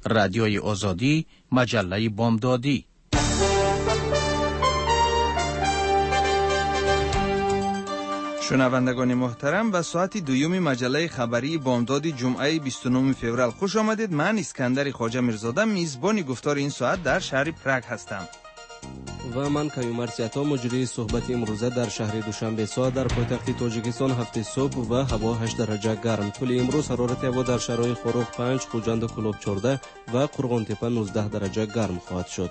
رادیوی آزادی، مجله بامدادی. شنوندگان محترم، به ساعت دوم مجله خبری بامداد جمعه 29 فوریه خوش آمدید. من اسکندر خواجه میرزاده میزبان گفتار این ساعت در شهر پراگ هستم. و من کیومرث عطا مجری صحبت امروزه در شهر دوشنبه ساعت در پایتخت تاجیکستان 7 صبح و هوا 8 درجه گرم. طول امروز حرارت هوا در شهرهای خروغ 5، خوجند و کلوب 14 و قرغان تپه 19 درجه گرم خواهد شد.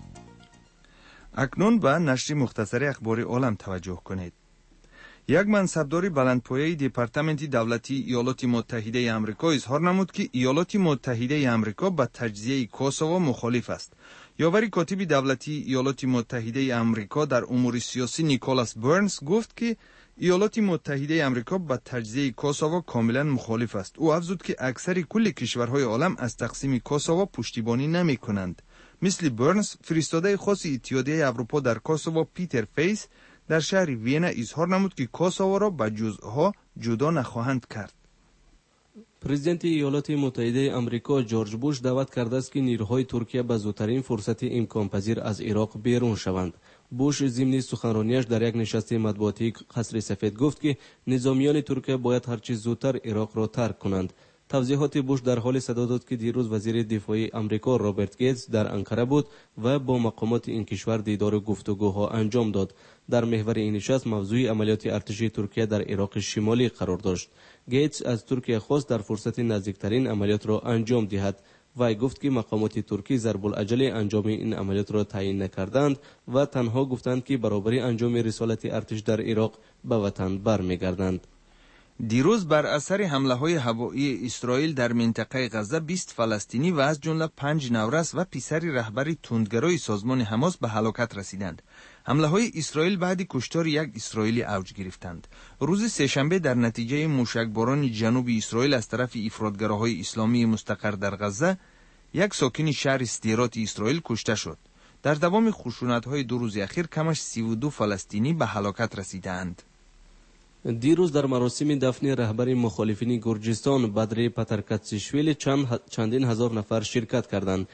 اکنون به نشر مختصر اخبار عالم توجه کنید. یک منصبدار بلندپایه دپارتمنت دولتی ایالات متحده آمریکا اظهار نمود که ایالات متحده آمریکا به تجزیه کوسوو مخالف است. یاوری کاتب دولتی ایالات متحده آمریکا در امور سیاسی نیکولاس برنز گفت که ایالات متحده آمریکا به تجزیه کوسوو کاملا مخالف است. او افزود که اکثر کل کشورهای عالم از تقسیم کوسوو پشتیبانی نمی کنند. مثل برنز، فرستاده خاص اتحادیه اروپا در کوسوو پیتر فیس در شهر وینا اظهار نمود که کوسوو را به جزءها جدا نخواهند کرد. پرزیدنت ایالات متحده آمریکا جورج بوش دعوت کرده است که نیروهای ترکیه به زودترین فرصت امکان پذیر از عراق بیرون شوند. بوش ضمن سخنرانیش در یک نشست مطبوعاتی قصر سفید گفت که نظامیان ترکیه باید هرچه زودتر عراق را ترک کنند. توضیحات بوش در حال صدا داد که دیروز وزیر دفاع آمریکا رابرت گیتس در انقره بود و با مقامات این کشور دیدار و گفتگوها انجام داد. در محور این نشست موضوع عملیات ارتشی ترکیه در عراق شمالی قرار داشت. گیتس از ترکیه خواست در فرصت نزدیکترین عملیات را انجام دهد. وی گفت که مقامات ترکی ضرب العجل انجام این عملیات را تعیین نکردند و تنها گفتند که برابر انجام رسالت ارتش در عراق به وطن برمیگردند. دیروز بر اثر حمله‌های هوایی اسرائیل در منطقه غزه 20 فلسطینی و از جمله 5 نورس و پسر رهبر تندگرای سازمان حماس به هلاکت رسیدند. حمله‌های اسرائیل بعد کشتار یک اسرائیلی اوج گرفتند. روز سه‌شنبه در نتیجه موشکباران جنوب اسرائیل از طرف افراطگراهای اسلامی مستقر در غزه یک ساکن شهر سدیرات اسرائیل کشته شد. در دوام خشونت‌های 2 روز اخیر کمش 32 فلسطینی به هلاکت رسیدند. دیروز در مراسم دفن رهبر مخالفین گرجستان بدر پترکاتسیشویلی چندین هزار نفر شرکت کردند.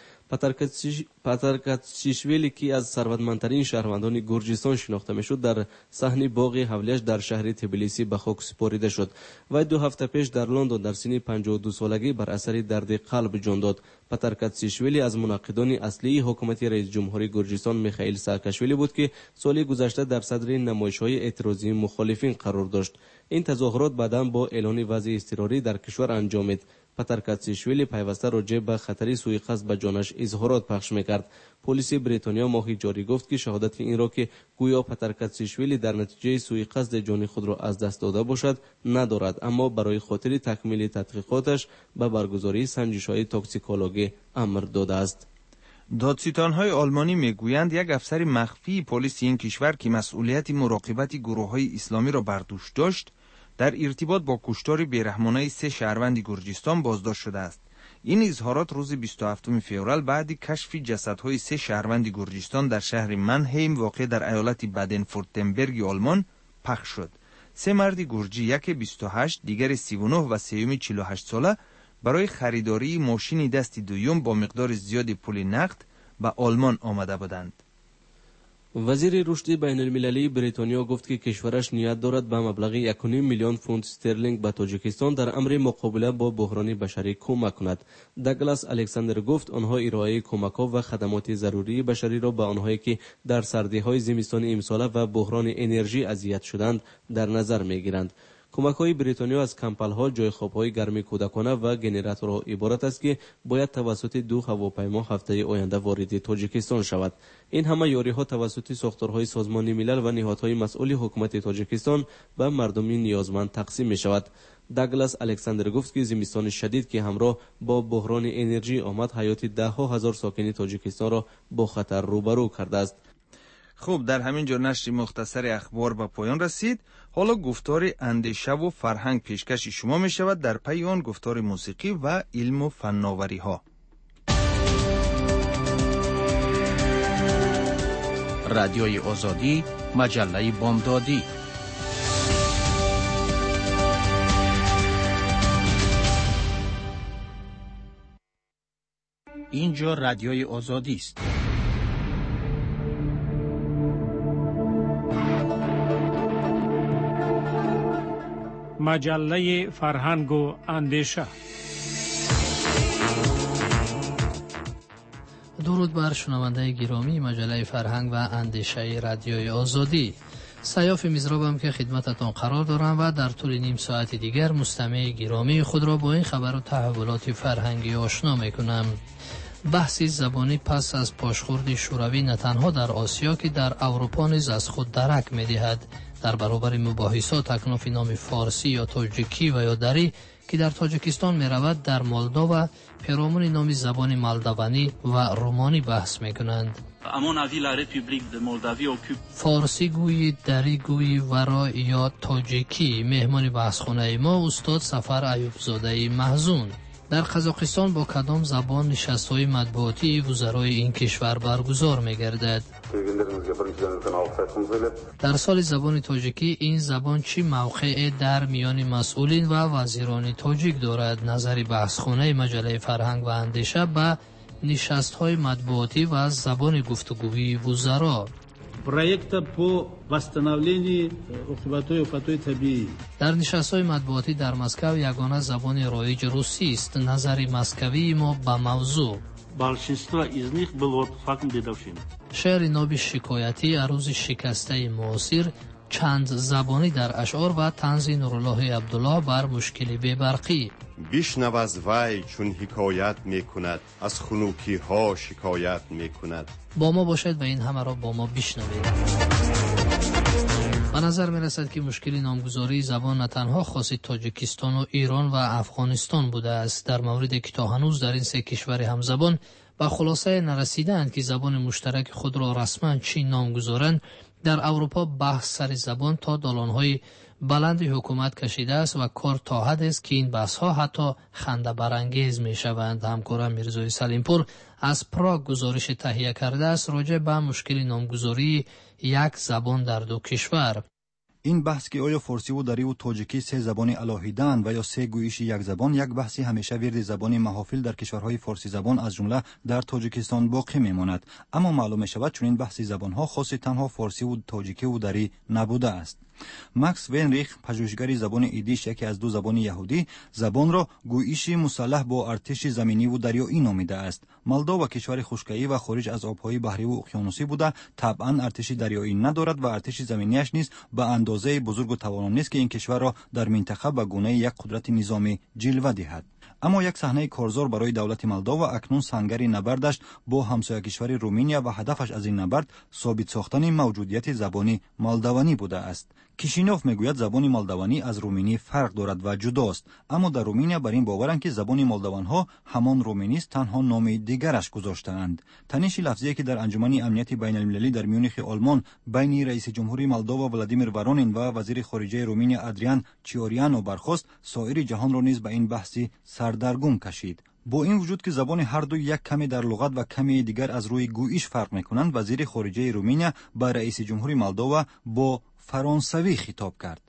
پترکاتسیشویلی که از ثروتمندترین شهروندان گرجستان شناخته میشد در صحن باغ حولیش در شهر تبلیسی به خاک سپرده شد و 2 هفته پیش در لندن در سن 52 سالگی بر اثر درد قلب جان داد. پترکاتسیشویلی از منعقدان اصلی حکومت رئیس جمهور گرجستان میخائیل ساکاشویلی بود که سال گذشته در صدر نمایش‌های اعتراضی مخالفین قرار داشت. این تظاهرات بعداً با اعلان وضع اضطراری در کشور انجامید. پترکاتسیشویلی پیوسته راجع به خطر سوءقصد به جانش اظهارات پخش میکرد. پلیس بریتانیا ماه جاری گفت که شهادت این را که گویا پترکاتسیشویلی در نتیجه سوءقصد جان خود را از دست داده باشد ندارد، اما برای خاطر تکمیل تحقیقاتش به برگزاری سنجش‌های توکسیکولوژی امر داده است. دادستان‌های آلمانی میگویند یک افسر مخفی پلیس این کشور که مسئولیت مراقبت گروه‌های اسلامی را بر دوش داشت در ارتباط با کشتار بیرحمانه 3 شهروند گرجستان بازداشت شده است. این اظهارات روز 27 فوریه بعد کشف جسدهای 3 شهروند گرجستان در شهر منهیم واقع در ایالت بادن فورتنبرگ آلمان پخش شد. 3 مرد گرجی، یکی 28، دیگر 39 و سومی 48 ساله برای خریداری ماشین دست دوم با مقدار زیاد پول نقد به آلمان آمده بودند. وزیر رشد بین المللی بریتانیا گفت که کشورش نیت دارد به مبلغ 1.5 میلیون پوند استرلینگ به تاجیکستان در امر مقابله با بحران بشری کمک کند. داگلاس الکساندر گفت آنها ارائه کمک‌ها و خدمات ضروری بشری را به آنهایی که در سردی‌های زمستان امسال و بحران انرژی اذیت شدند در نظر می‌گیرند. کمک‌های بریتانیا از کمپل‌ها، جای خواب‌های گرمی کودکانه و گنراتورها عبارت است که باید توسط 2 هواپیما هفته آینده وارد تاجیکستان شود. این همه یاری‌ها توسط ساختارهای سازمان ملل و نهادهای مسئول حکومت تاجیکستان به مردم نیازمند تقسیم می‌شود. داگلاس الکساندر گفت که زمستان شدید که همراه با بحران انرژی آمد حیات 10,000 هزار ساکن تاجیکستان را با خطر روبرو کرده است. خب، در همین جا نشر مختصر اخبار به پایان رسید. حالا گفتار اندیشه و فرهنگ پیشکش شما می شود. در پی آن گفتار موسیقی و علم و فناوری ها. رادیوی آزادی، مجله بامدادی. اینجا رادیوی آزادی است. مجله فرهنگ و اندیشه. درود بر شنونده گرامی مجله فرهنگ و اندیشه رادیوی آزادی. سیاف میزرابم که خدمتتان قرار دارم و در طول نیم ساعت دیگر مستمع گرامی خود را با این خبر و تحولات فرهنگی آشنا میکنم. بحث زبانی پس از پاشخورد شوروی نه تنها در آسیا که در اروپا نیز از خود درک می‌دهد. در برابر مباحثات تکناف نام فارسی یا تاجیکی و یا دری که در تاجیکستان می‌رود، در مولداوا پیرامون نام زبان مالدوانی و رومانی بحث می‌کنند. فارسی گویی، دری گویی و یا تاجیکی. مهمان بحثخانه ما استاد سفر ایوب زاده محزون. در قزاقستان با کدام زبان نشست‌های مطبوعاتی وزرای این کشور برگزار می‌گردد؟ در سال زبان تاجیکی این زبان چی موقع در میان مسئولین و وزیران تاجیک دارد؟ نظر بحثخانه مجله فرهنگ و اندیشه به نشست‌های مطبوعاتی و زبان گفتگویی وزرا. проекта по восстановлению عقوبت‌های آفت‌های طبیعی. در نشست‌های مطبوعاتی در مسکو یگانه زبان رایج روسی است. نظر مسکوی ما به موضوع. большинство из них было фактом дедовщины. شعر ناب شکایتی عروض شکسته معاصر، چند زبانی در اشعار و طنز نورالله عبدالله بر مشکل بی‌برقی. بشنو از وی چون حکایت میکند، از خنوکی ها شکایت میکند. با ما باشد و این همه را با ما بشنوید. به نظر می رسد که مشکل نامگذاری زبان نه تنها خاص تاجیکستان و ایران و افغانستان بوده است، در موردی که تا هنوز در این سه کشور همزبان به خلاصه نرسیدند که زبان مشترک خود را رسما چی نامگذارند. در اروپا بحث سر زبان تا دالان‌های بلند حکومت کشیده است و کار تا حد است که این بحث‌ها حتی خنده برانگیز می‌شوند. همکارم میرزای سلیمپور از پراگ گزارش تهیه کرده است راجع به مشکل نامگذاری یک زبان در دو کشور. این بحث که آیا فارسی و دری و تاجیکی سه زبان الهی‌اند و یا سه گویش یک زبان، یک بحثی همیشه ورد زبان محافل در کشورهای فارسی زبان از جمله در تاجیکستان باقی میماند. اما معلوم می‌شود چون این بحثی زبان‌ها خاص تنها فارسی و تاجیکی و دری نبوده است. ماکس وینریخ، پژوهشگر زبان ایدیش، یکی از دو زبان یهودی، زبان را گویشی مسلح با ارتش زمینی و دریایی نامیده است. مولداوا کشور خشکی‌ای و خارج از آب‌های بحری و اقیانوسی بوده، طبعاً ارتش دریایی ندارد و ارتش زمینیش نیز به اندازه بزرگ و توانان نیست که این کشور را در منطقه به گونه یک قدرت نظامی جلوه دهد. اما یک صحنه کارزار برای دولت مولداوا اکنون سنگری نبردش با همسایه کشور رومانیا و هدفش از این نبرد ثابت ساختن موجودیت زبانی مولدوانی بوده است. کیشینوف میگوید زبان مولدوانی از رومانی فرق دارد و جداست، اما در رومانیا بر این باورند که زبان مولدوانها همان رومانی است، تنها نام دیگرش گذاشته‌اند. تنش لفظی که در انجمن امنیت بین المللی در میونخ آلمان بین رئیس جمهوری مولداوا ولادیمیر ورونین و وزیر خارجه رومانیا ادریان چیوریانو برخاست، سایر جهان را نیز به این بحثی سردرگم کشید. با این وجود که زبان هر دو یک کمی در لغت و کمی دیگر از روی گویش فرق میکنند، وزیر خارجه رومانیا با رئیس جمهوری مولداوا با فرانسوی خطاب کرد.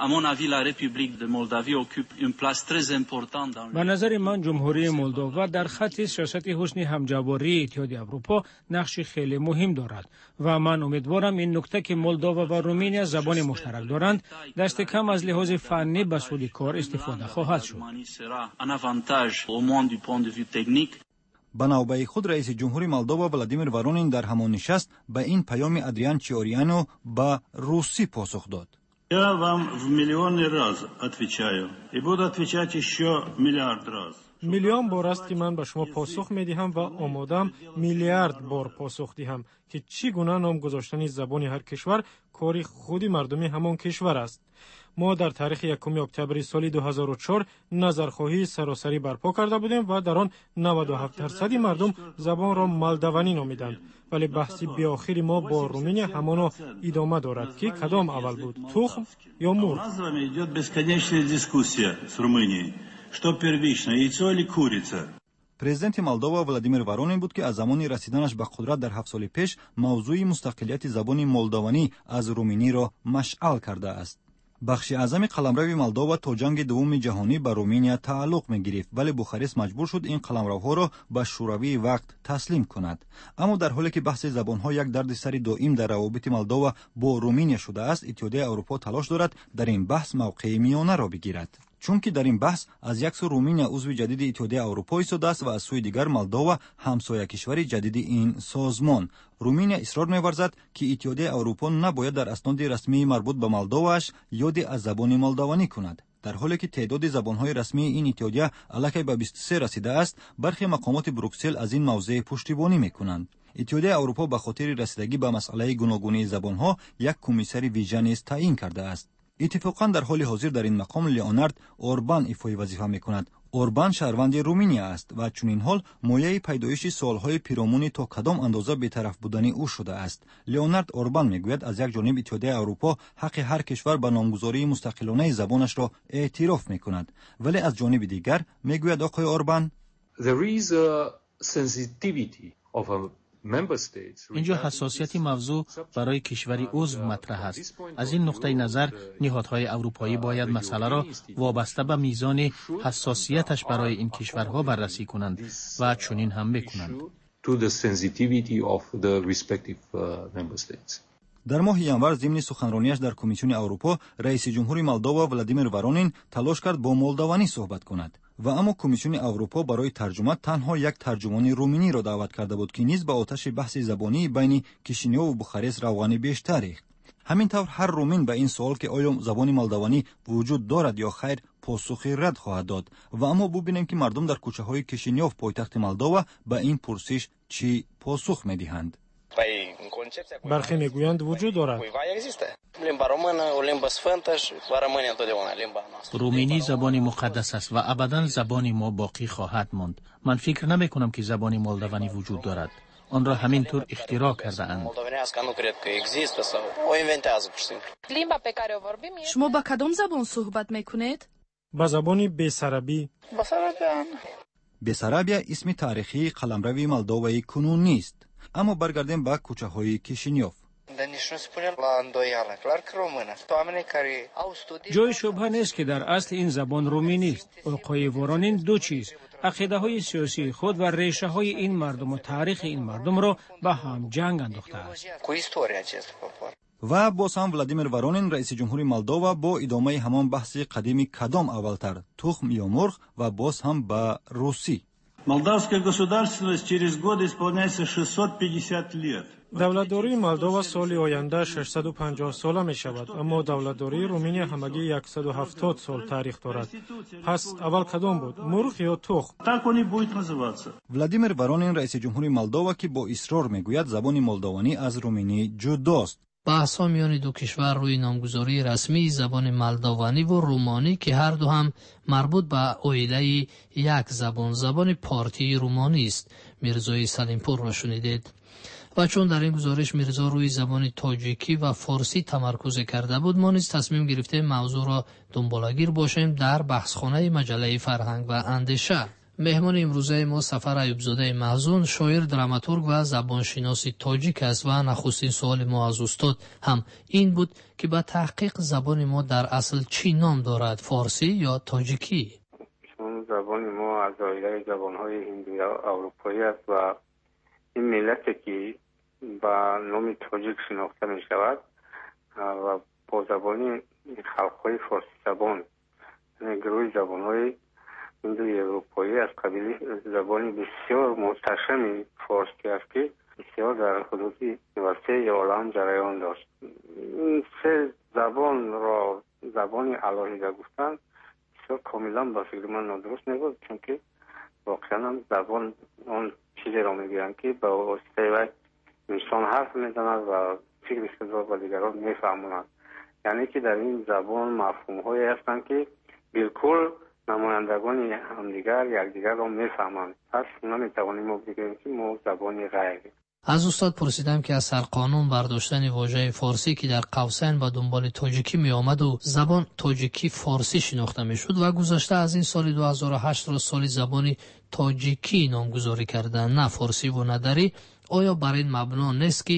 به نظر من جمهوری مولداوا در خط سیاست حسن همجواری اتحادیه اروپا نقش خیلی مهم دارد و من امیدوارم این نکته که مولداوا و رومانیا زبان مشترک دارند دست کم از لحاظ فنی به سود کار استفاده خواهد شد. به نوبه خود رئیس جمهوری مولداوا ولادیمیر ورونین در همان نشست به این پیام ادریان چیوریانو به روسی پاسخ داد. Я вам в миллионный раз отвечаю и буду отвечать еще миллиард раз. میلیون بار است که من به شما پاسخ میدهم و آمادم میلیارد بار پاسخ دهم که چگونه نام گذاشتن زبان هر کشور کاری خودی مردمی همان کشور است. ما در تاریخ 1 اکتبر سال 2004 نظرخواهی سراسری برپا کرده بودیم و در آن 97% مردم زبان را مولدوانی نامیدند، ولی بحثی بیاخری ما با رومانیا همانا ادامه دارد که کدام اول بود، تخم یا مرغ. پرزیدنت مولداوا ولادیمیر ورونین بود که از زمان رسیدنش به قدرت در 7 سال پیش موضوع مستقلیت زبان مولدوانی از رومانی را مشعل کرده است. بخش اعظم قلمرو مولداوا تا جنگ دوم جهانی به رومانیا تعلق می‌گرفت، ولی بوخارست مجبور شد این قلمروها را به شوروی وقت تسلیم کند. اما در حالی که بحث زبان‌ها یک دردسر دائم در روابط مولداوا با رومانیا شده است، اتحادیه اروپا تلاش دارد در این بحث موقع میانه را بگیرد. چون که در این بحث از یک سو رومانیا عضو جدید اتحادیه اروپا ایستاده است و از سوی دیگر مولداوا همسایه کشور جدید این سازمان. رومانیا اصرار می‌ورزد که اتحادیه اروپا نباید در اسناد رسمی مربوط به مولداواش یاد از زبان مولداوانی کند. در حالی که تعداد زبان‌های رسمی این اتحادیه الکی به 23 رسیده است، برخی مقامات بروکسل از این موضوع پشتیبانی می‌کنند. اتحادیه اروپا به خاطر رسیدگی به مسئله گوناگونی زبان‌ها یک کمیسر ویژه نیز تعیین کرده است. اتفاقاً در حال حاضر در این مقام لیونارد اوربان ایفای وظیفه می‌کند. اوربان شهروند رومانیا است و چون این حال مایه پیدایش سوال‌های پیرامون تا کدام اندازه بی‌طرف بودن او شده است. لیونارد اوربان میگوید از یک جانب اتحادیه اروپا حق هر کشور به نامگذاری مستقلانه زبانش را اعتراف می‌کند، ولی از جانب دیگر میگوید آقای اوربان there is a sensitivity of a اینجا حساسیت موضوع برای کشوری عضو مطرح است. از این نقطه نظر نهادهای اروپایی باید مسئله را وابسته به میزان حساسیتش برای این کشورها بررسی کنند و چنین هم میکنند. در ماه ینور ضمن سخنرانیش در کمیسیون اروپا، رئیس جمهور مولداوا ولادیمیر ورونین تلاش کرد با مولداوانی صحبت کند و اما کمیسیون اروپا برای ترجمه تنها یک ترجمان رومانی را دعوت کرده بود که نیز به آتش بحث زبانی بین کیشینیو و بوخارست روغن بیشتر ریخت. همینطور هر رومین به این سوال که آیا زبان مولداوانی وجود دارد یا خیر پاسخی رد خواهد داد و اما ببینیم که مردم در کوچه های کیشینیوف پایتخت مولداوا به این پرسش چی پاسخ میدهند. برخی میگویند وجود دارد. رومانی زبان مقدس است و ابدا زبان ما باقی خواهد ماند. من فکر نمی کنم که زبان مولداوانی وجود دارد. آن را همینطور اختراع کرده اند. شما با کدام زبان صحبت میکنید؟ با زبان بیسرابی. بیسرابیا اسم تاریخی قلمرو مولداوای کنون نیست. اما برگردیم به کوچه های کیشینیوف. جای شبهه نیست که در اصل این زبان رومانی است. آقای ورونین دو چیز، عقیده های سیاسی خود و ریشه های این مردم و تاریخ این مردم را به هم جنگ انداخته است. و باز هم ولادیمیر ورونین رئیس جمهور مولداوا با ادامه همان بحث قدیمی کدام اولتر، تخم یا مرغ، و باز هم به روسی. Молдавская государственность через годы исполняется 650 лет. دولتداری مولداوا سال آینده 650 ساله می شود، اما دولتداری رومانیا همگی 170 سال تاریخ دارد. پس اول کدام بود، مرغ یا تخم؟ Так он и будет называться. ولادیمیر ورونین رئیس جمهور مولداوا که با اصرار میگوید زبان مولداوانی از رومانی جداست. بحث‌ها میان دو کشور روی نامگذاری رسمی زبان مولداوانی و رومانی که هر دو هم مربوط به عائله یک زبان پارتی رومانی است. میرزای سلیمپور را شنیدید. و چون در این گزارش میرزا روی زبان تاجیکی و فارسی تمرکز کرده بود، ما نیز تصمیم گرفتیم موضوع را دنبالگیر باشیم در بحثخانه مجله فرهنگ و اندیشه. مهمان امروزه ما سفر ایوبزاده محزون، شاعر، دراماتورگ و زبانشناس تاجیک است و نخستین سوال ما از استاد هم این بود که با تحقیق زبان ما در اصل چی نام دارد، فارسی یا تاجیکی؟ چون زبان ما از عائله زبان‌های هندی اروپایی است و این ملت که با نام تاجیک شناخته می شود و با زبان خلق‌های فارسی زبان، یعنی گروه زبان‌های هندوی اروپایی از قبیل زبانی بسیار محتشم فارسی است که بسیار در حدود وسیع عالم جریان داشت. این سه زبان را زبانی علاهیده گفتن بسیار کاملا با فکر من نادرست نبود، چون که واقعا زبان اون چیزی را میگویند که با واسطه انسان حرف میزند و فکر خود را با دیگران میفهماند. یعنی که در این زبان مفهوم‌هایی هستند که بالکل نمایندگان همدیگر یکدیگر را میفهمند. پس نمیتوانیم ما بگوییم که ما زبانی غیری. از استاد پرسیدم که از سرقانون برداشتن واژه فارسی که در قوسین با دنبال تاجیکی می آمد و زبان تاجیکی فارسی شناخته می شد و گذشته از این سال 2008 را سال زبانی تاجیکی نامگذاری کردن، نه فارسی و نداری، آیا بر این مبنا نیست که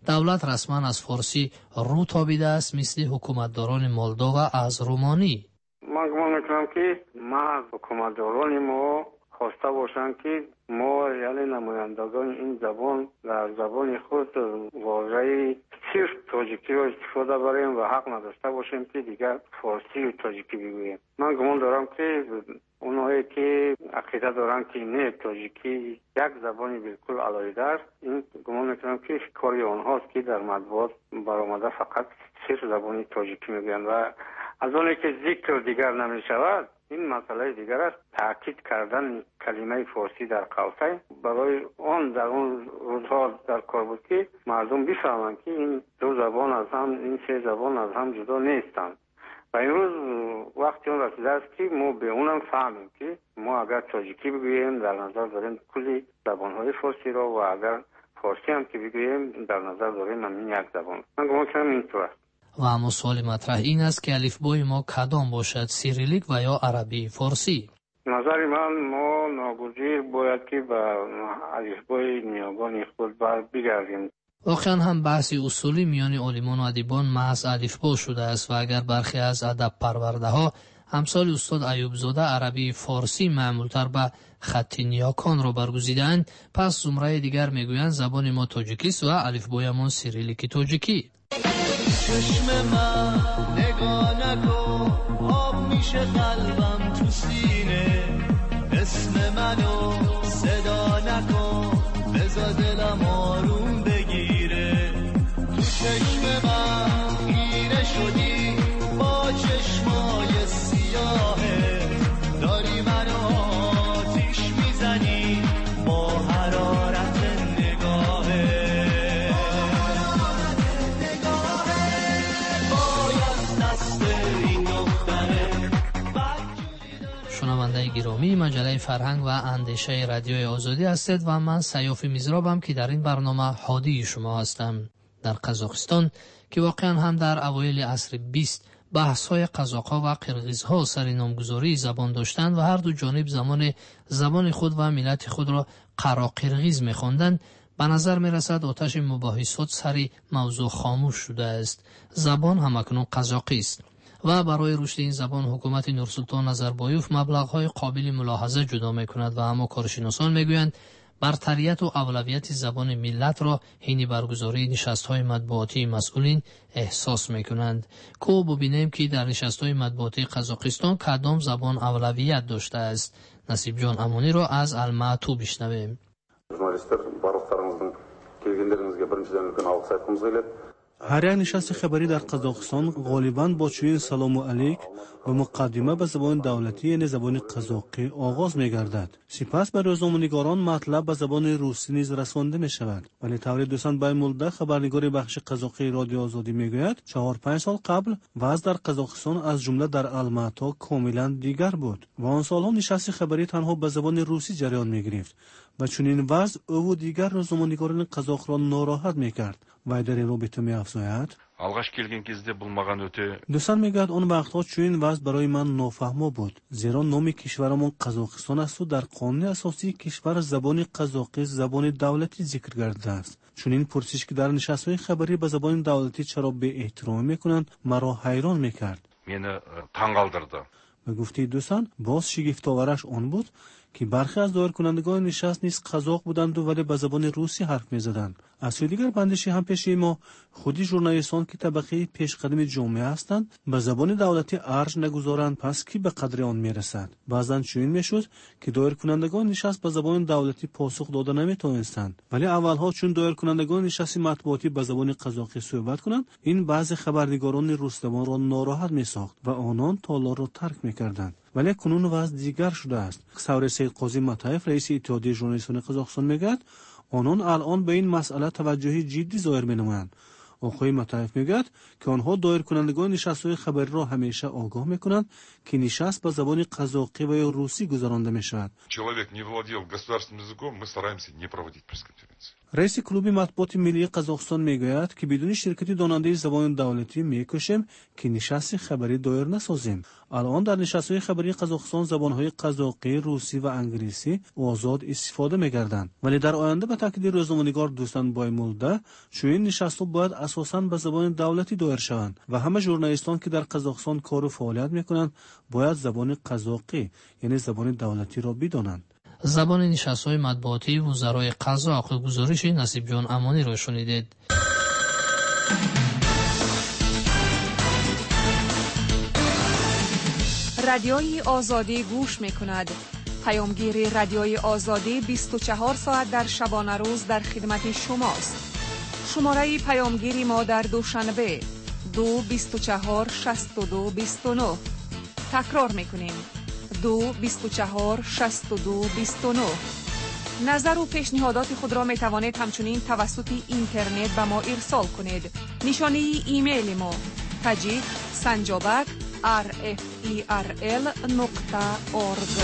دولت رسما از فارسی رو تابیده است مثل حکومتداران مولدو از رومانی. من گمان میکنم که ما حکومتداران ما خواسته باشند که ما یعنی نمایندگان این زبان در زبان خود واژه صرف تاجیکی را استفاده بریم و حق نداشته باشیم که دیگر فارسی و تاجیکی بگوییم. من گمان دارم که اونایی که عقیده دارن که نه تاجیکی یک زبانی بالکل علیحده است، این گمان میکنم که کاری آنهاست که در مطبوعات برآمده فقط صرف زبانی تاجیکی میگویند و از آنی که ذکر دیگر نمی شود. این مسئله دیگر است، تاکید کردن کلمه فارسی در قوسین برای آن در اون روزها در کار بود که مردم بفهمند که این دو زبان از هم، این سه زبان از هم جدا نیستند. و امروز وقتی اون رسیده است که ما به اونم فهمیم که ما اگر تاجیکی بگوییم در نظر داریم کلی زبانهای فارسی را و اگر فارسی هم که بگوییم در نظر داریم همین یک زبان. من گمان کنم اینطور است. و اما سوال مطرح این است که الفبای ما کدام باشد، سیریلیک و یا عربی فارسی؟ نظر من ما ناگزیر باید که به الفبای نیاگان خود بگردیم. واقعا هم بحث اصولی میان عالمان و ادیبان محض الفبا شده است و اگر برخی از ادب پرورده ها امثال استاد ایوب زاده عربی فارسی معمولتر به خط نیاکان را برگزیدند، پس زمره دیگر میگویند زبان ما تاجیکی است و الفبایمان سیریلیکی تاجیکی. چشم من نگاه نکن، آب میشه قلبم تو سینه، اسم منو صدا نکن، بذار دلم آروم بگیره. تو چشم من خیره شدی با چشمای سیاهه، داری منو آتیش میزنی با حرارت نگاهه. شنونده گرامی، مجله فرهنگ و اندیشه رادیوی آزادی هستید و من سیاف میزرابم که در این برنامه هادی شما هستم. در قزاقستان که واقعا هم در اوایل عصر 20 بحث‌های قزاق‌ها و قرغیزها سر نامگذاری زبان داشتند و هر دو جانب زبان خود و ملت خود را قراقرغیز می‌خواندند، به نظر می‌رسد آتش مباحثات سر موضوع خاموش شده است. زبان همکنون قزاقی است و برای رشد این زبان حکومت نورسلطان نظربایوف مبلغ‌های قابل ملاحظه جدا می‌کند و اما کارشناسان می‌گویند برتریت و اولویت زبان ملت را حین برگزاری نشست‌های مطبوعاتی مسئولین احساس می‌کنند. کو ببینیم که در نشست‌های مطبوعاتی قزاقستان کدام زبان اولویت داشته است. نصیب جان امانی را از المعتو بشنویم. هر یک نشست خبری در قزاقستان غالباً با چنین سلام و علیک و مقدمه به زبان دولتی یعنی زبان قزاقی آغاز می‌گردد. سپس به روزنامه‌نگاران مطلب به زبان روسی نیز رسانده می‌شود. ولی طور دوستان بایمولده خبرنگار بخش قزاقی رادیو آزادی می‌گوید 4-5 سال قبل وضع در قزاقستان از جمله در الماتا کاملاً دیگر بود و آن سال‌ها نشست خبری تنها به زبان روسی جریان می‌گرفت و چنین وضع او و دیگر روزنامه‌نگاران قزاق را ناراحت می‌کرد. و در این رابطه می‌افزاید алғаш келген кезде болмаған өте دوستان میگوید اون وقتها چنین وضع برای من نافهمه بود، زیرا نام کشورمان قزاقستان است و در قانون اساسی کشور زبان قزاقی زبان دولتی ذکر گردیده است. چنین پرسش که در نشست‌های خبری به زبان دولتی چرا به احترام میکنند مرا حیران میکرد. meni taң qaldırdı. و گفته دوستان باز شگفت‌آورش آن بود که برخی از دایر کنندگان نشست نیز قزاق بودند و ولی به زبان روسی حرف می‌زدند. از سوی دیگر بندشی هم پیش ما خودی ژورنالیستان که طبقه پیشقدم جامعه هستند به زبان دولتی ارج نگذارند، پس کی به قدر آن میرسد؟ بعضن چنین میشد که دایر کنندگان نشست به زبان دولتی پاسخ داده نمیتوانستند، ولی اولها چون دایر کنندگان نشست مطبوعاتی به زبان قزاقی صحبت کنند این بعضی خبرنگاران روسزبان را ناراحت میساخت و آنان تالار را ترک میکردند. ولی کنون وضع دیگر شده است. سور سید قاضی مطایف رئیس اتحادیه ژورنالیستان قزاقستان میگوید آنان الان به این مسئله توجهی جدی ظاهر می‌نمایند. آقای مطیف میگوید که آنها دایرکنندگان نشست‌های خبری را همیشه آگاه میکنند که نشست به زبان قزاقی و یا روسی گذرانده میشود. رئیس کلوب مطبوعات ملی قزاقستان میگوید که بدون شرکت داننده زبان دولتی میکوشیم که نشست خبری دایر نسازیم. الان در نشست‌های خبری قزاقستان زبان‌های قزاقی، روسی و انگلیسی آزاد استفاده می‌گردند. ولی در آینده به تاکید روزنامه‌نگار دوستان بایمولده چنین نشست‌ها باید اساساً به زبان دولتی دایر شوند و همه ژورنالیستان که در قزاقستان کار و فعالیت می‌کنند باید زبان قزاقی یعنی زبان دولتی را بدانند. زبان نشست‌های مطبوعاتی وزرای قزاق گزارش نصیب جان امانی را شنیدید. رادیوی آزادی گوش می‌کند. پیامگیر رادیوی آزادی 24 ساعت در شبانه روز در خدمت شماست. شماره پیامگیری ما در دوشنبه 224 62 29. تکرار می‌کنیم 224 62 29. نظر و پیشنهادات خود را می توانید همچنین توسط اینترنت به ما ارسال کنید. نشانه ایمیل ما tajik@rferl.org.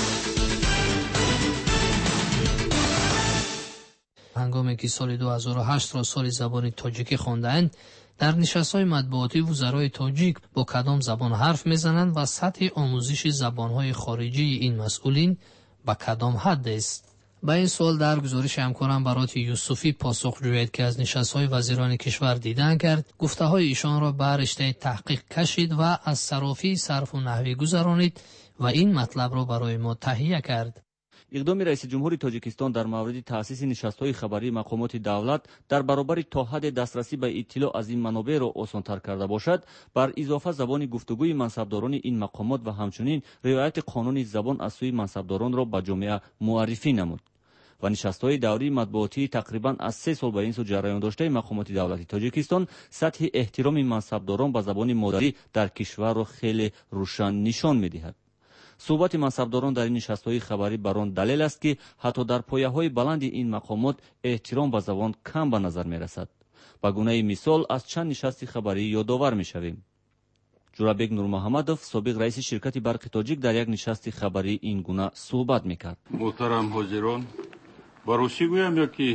هنگامی که سال 2008 را سال زبان تاجیکی خواندند، در نشست‌های مطبوعاتی وزرای تاجیک با کدام زبان حرف میزنند و سطح آموزش زبان‌های خارجی این مسئولین به کدام حد است؟ با این سوال در گزارش همکارم برات یوسفی پاسخ جوید که از نشست‌های وزیران کشور دیدن کرد، گفته‌های ایشان را بر رشته تحقیق کشید و از صرافی صرف و نحوی گذرانید و این مطلب را برای ما تهیه کرد. اقدام رئیس جمهور تاجیکستان در مورد تأسیس نشست‌های خبری مقامات دولت در برابر تا حد دسترسی به اطلاع از این منابع را آسان‌تر کرده باشد، بر اضافه زبان گفتگوی منصبداران این مقامات و همچنین رعایت قانون زبان از سوی منصبداران را به جامعه معرفی نمود. و نشست‌های دوری مطبوعاتی تقریباً از 3 سال به این سو جریان داشته مقامات دولتی تاجیکستان سطح احترام منصبداران به زبان مادری در کشور را خیلی روشن نشان می‌دهد. صحبت منصبداران در این نشست‌های خبری بر آن دلیل است که حتی در پایه‌های بلند این مقامات احترام به زبان کم به نظر می‌رسد. به گونه مثال از چند نشست خبری یادآور می‌شویم. جورابک نورمحمدов سابق رئیس شرکت برق تاجیک در یک نشست خبری این گونه صحبت می‌کرد. محترم حاضران، با روسی گویم یا که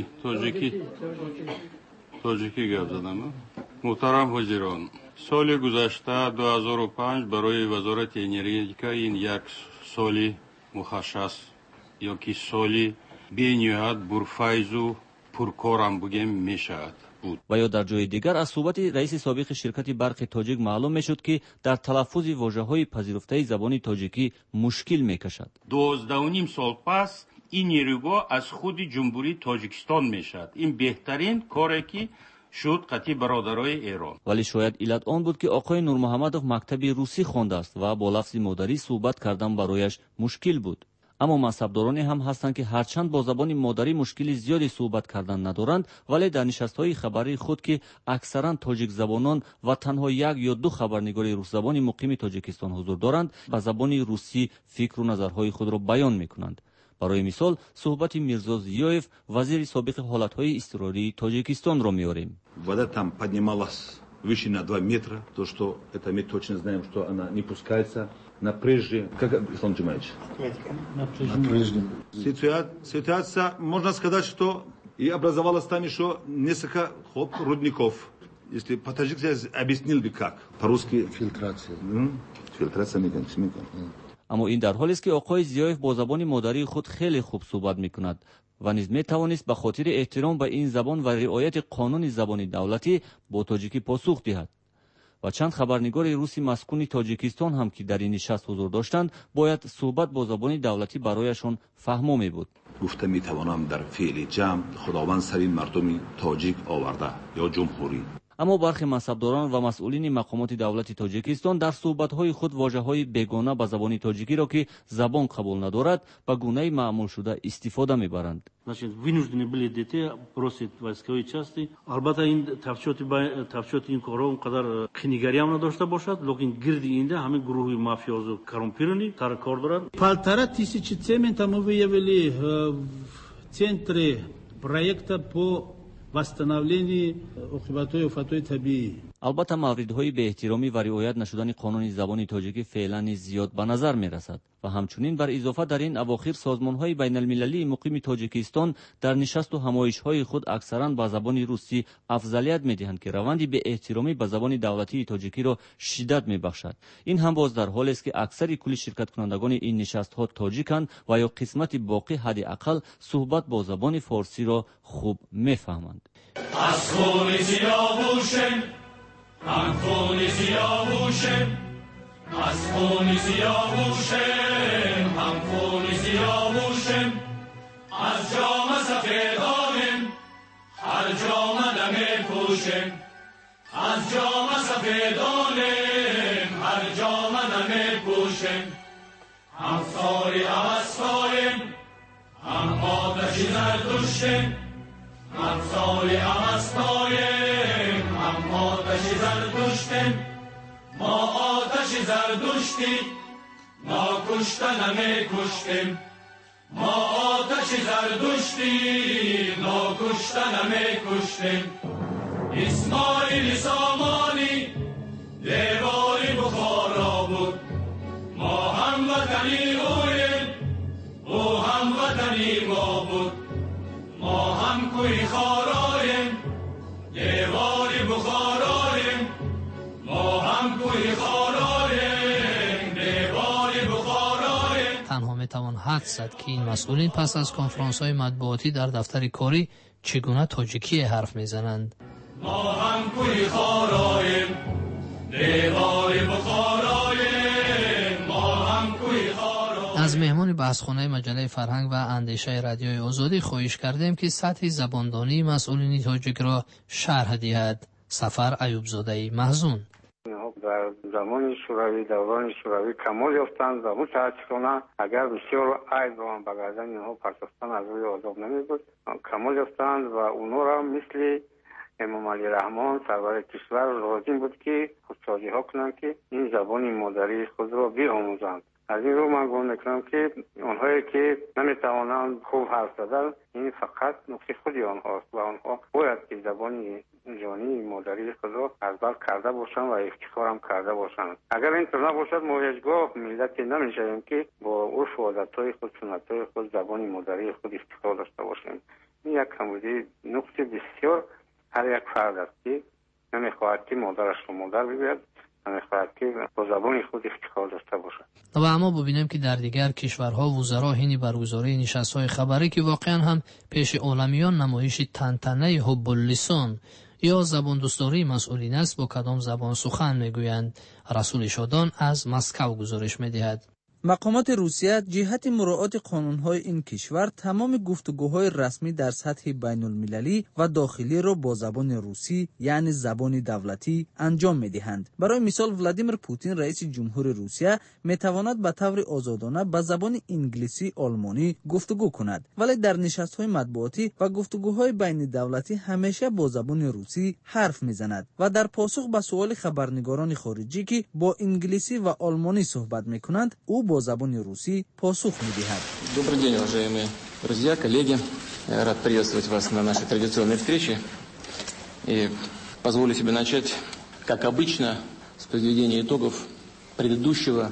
تاجیکی گپ زدم. محترم حاضران، سال گذشته 2005 برای وزارت انرژی این یک سال مخصص یا که سال بینیاد برفایز و پرکارم بگیم میشود بود. و یا در جای دیگر از صحبت رئیس سابق شرکت برق تاجیک معلوم میشد که در تلفظ واژه‌های پذیرفته زبان تاجیکی مشکل میکشد. 12.5 سال پس این نیروگاه از خود جمهوری تاجیکستان میشد. این بهترین کاری که شد قطعی برادرای ایران. ولی شاید علت آن بود که آقای نورمحمدов مکتب روسی خوانده است و با لفظ مادری صحبت کردن برایش مشکل بود. اما منصبدارانی هم هستند که هرچند با زبان مادری مشکلی زیادی صحبت کردن ندارند، ولی در نشست‌های خبری خود که اکثرا تاجیک زبانان و تنها 1 یا 2 خبرنگار روس زبانی مقیم تاجیکستان حضور دارند، با زبان روسی فکر و نظرهای خود را بیان می‌کنند. برای مثال صحبت میرزا زیویف وزیر سابق حالت‌های اضطراری تاجیکستان را می‌آوریم. Вода там поднималась выше на 2 метра, то что это мы точно знаем, что она не пускается на прежде. Как Ислам Джумаевич? На прежде. Ситуация, можно сказать, что и образовалась там еще несколько рудников. Если по-таджикски объяснил бы как. По-русски фильтрация. Фильтрация миган. اما این در حالی است که آقای زیایف با زبان مادری خود خیلی خوب صحبت می‌کند و نیز می‌توانست به خاطر احترام به این زبان و رعایت قانون زبان دولتی با تاجیکی پاسخ دهد. و چند خبرنگار روسی مسکون تاجیکستان هم که در این نشست حضور داشتند باید صحبت با زبان دولتی برایشان فهمامی بود. گفته می‌توانم در فعل جمع خداوند سری مردم تاجیک آورده یا جمهوری. اما برخی منصبداران و مسئولین مقامات دولتی تاجیکستان در صحبت‌های خود واژه‌های بیگانه به زبان تاجیکی را که زبان قبول ندارد به گونه معمول شده استفاده می‌برند. Значит, вынуждены были детей бросить войсковые части. Албатта ин тавчоти ин корҳо онқадар қинигарӣ ҳам надошта бошад, лекин гирди инда ҳамин гурӯҳи мафиозу коррумпированӣ сар кор дорад. 1500 цемента мы выявили в центре проекта по восстановления عقوبت‌های آفت‌های طبیعی. البته موردهای به احترامی و رعایت نشدن قانون زبان تاجیکی فعلا زیاد به نظر می رسد و همچنین بر اضافه در این اواخر سازمان‌های بین المللی مقیم تاجیکستان در نشست و همایش‌های خود اکثرا به زبان روسی افضلیت می‌دهند که روندی به احترامی به زبان دولتی تاجیکی را شدت می‌بخشد. این هم باز در حالی است که اکثر کل شرکت کنندگان این نشست‌ها تاجیکند و یا قسمت باقی حداقل صحبت با زبان فارسی را خوب می‌فهمند. از خون سیاوشم هم خون سیاوشم از خون سیاوشم هم خون سیاوشم از جام سفیدانم هر جام نمی پوشم از جام سفیدانم هر جام نمی پوشم هم ساری اوستایم هم آتشی زردشتم هم ساری اوستایم هم آتشی زردشتم ما آتشی زردشتی ما کشته نمی کشتیم ما آتشی زردشتی ما کشته نمی کشتیم اسماعیل سامانی دیواری بخارا بود ما هم وطنی اویم او هم وطنی ما بود ما هم کوی خارایم دیواری بخارایم ما هم کوی خارایم دیواری بخارایم. تنها میتوان حدس زد که این مسئولین پس از کنفرانس‌های مطبوعاتی در دفتر کاری چگونه تاجیکی حرف میزنند. ما هم کوی خارایم دیواری بخارایم ما هم کوی خارایم. از مهمان بحثخانه مجله فرهنگ و اندیشه رادیوی آزادی خواهش کردیم که سطح زباندانی مسئولین تاجیک را شرح دهد. سفر ایوب زاده محزون. در زمان شوروی دوران شوروی کمال یافتند و متاسفانه اگر بسیار عیب و بگردن اینها پرتستان از روی آزاد نمی بود کمال یافتند و اونها را مثل امام علی رحمان سرور کشور لازم بود که خودسازی ها کنند که این زبان مادری خود را بیاموزند. از این رو من گمان میکنم که آنهایی که نمیتوانند خوب حرف زدن این فقط نقص خودی آنهاست و آنها باید که زبان جانی مادری خود را از بر کرده باشند و افتخارم کرده باشند. اگر اینطور نباشد ما هیچگاه ملتی نمیشویم که با عرف و عادتهای خود سنتهای خود زبان مادری خود افتخار داشته باشیم. این یک کمبودی نقص بسیار هر یک فرد است که نمیخواهد که مادرش رو مادر بگوید نمیخواهد که با زبان خود افتخار داشته باشد. و اما ببینیم که در دیگر کشورها وزرا حین برگزاری نشست‌های خبری که واقعا هم پیش عالمیان نمایش تنتنه حب اللسان یا زبان دوستداری مسئولین است با کدام زبان سخن میگویند. رسول شادان از مسکو گزارش میدهد. مقامات روسیه جهت مراعات قانون‌های این کشور تمام گفتگوهای رسمی در سطح بین‌المللی و داخلی را با زبان روسی یعنی زبان دولتی انجام می‌دهند. برای مثال ولادیمیر پوتین رئیس جمهور روسیه می‌تواند به طور آزادانه به زبان انگلیسی آلمانی گفتگو کند ولی در نشست‌های مطبوعاتی و گفتگوهای بین دولتی همیشه با زبان روسی حرف می‌زند و در پاسخ به سوال خبرنگاران خارجی که با انگلیسی و آلمانی صحبت می‌کنند او با زبان روسی پاسخ می‌دهد. Добрый день, уважаемые друзья, коллеги. Рад приветствовать вас на нашей традиционной встрече. И позволю себе начать, как обычно, с подведения итогов предыдущего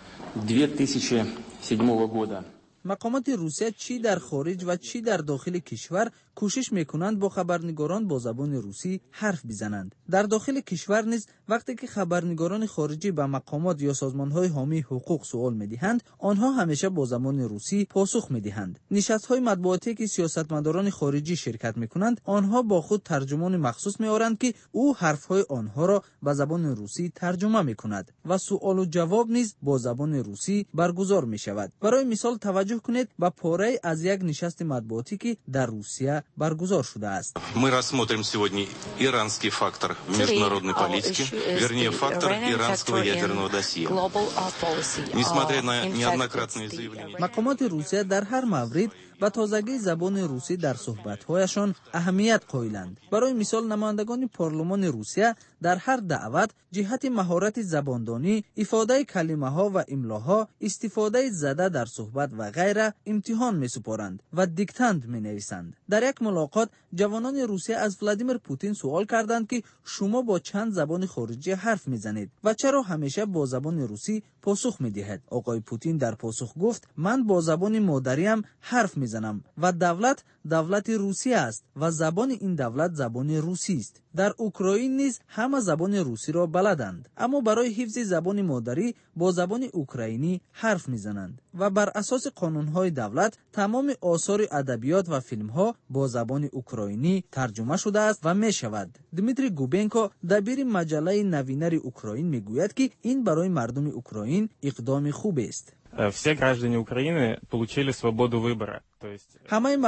2007 года. مقامات روسیه چی در خارج و چی در داخل کشور کوشش میکنند با خبرنگاران با زبان روسی حرف بزنند. در داخل کشور نیز وقتی که خبرنگاران خارجی به مقامات یا سازمانهای حامی حقوق سوال میدهند آنها همیشه با زبان روسی پاسخ میدهند. نشست‌های مطبوعاتی که سیاستمداران خارجی شرکت میکنند آنها با خود ترجمان مخصوص میآورند که او حرفهای آنها را به زبان روسی ترجمه میکند و سوال و جواب نیز با زبان روسی برگزار میشود. برای مثال توجه کنید به پاره از یک نشست مطبوعاتی که در روسیه برگزار شده است. Мы рассмотрим сегодня иранский фактор международной политики, вернее фактор иранского ядерного досье. Несмотря на неоднократные заявления. مقامات روسیه در هر مورد و تازگی زبان روسی در صحبت‌هایشان اهمیت قائلند. برای مثال نمایندگان پارلمان روسیه در هر دعوت جهت مهارت زباندانی، ifade کلمه‌ها و املاها، استفاده زده در صحبت و غیره امتحان می‌سپارند و دیکتاند می‌نویسند. در یک ملاقات جوانان روسیه از ولادیمیر پوتین سوال کردند که شما با چند زبان خارجی حرف می‌زنید و چرا همیشه با زبان روسی پاسخ می‌دهید؟ آقای پوتین در پاسخ گفت من با زبان مادریم حرف می‌زنم و دولت روسیه است و زبان این دولت زبان روسی است. در اوکراین نیز همه زبان روسی را بلدند، اما برای حفظ زبان مادری با زبان اوکراینی حرف می‌زنند و بر اساس قانون‌های دولت تمام آثار ادبیات و فیلم‌ها با زبان اوکراینی ترجمه شده است و می‌شود. دمیتری گوبنکو دبیر مجله نوینر اوکراین میگوید که این برای مردم اوکراین اقدام خوب است. Все граждане Украины получили свободу выбора. همه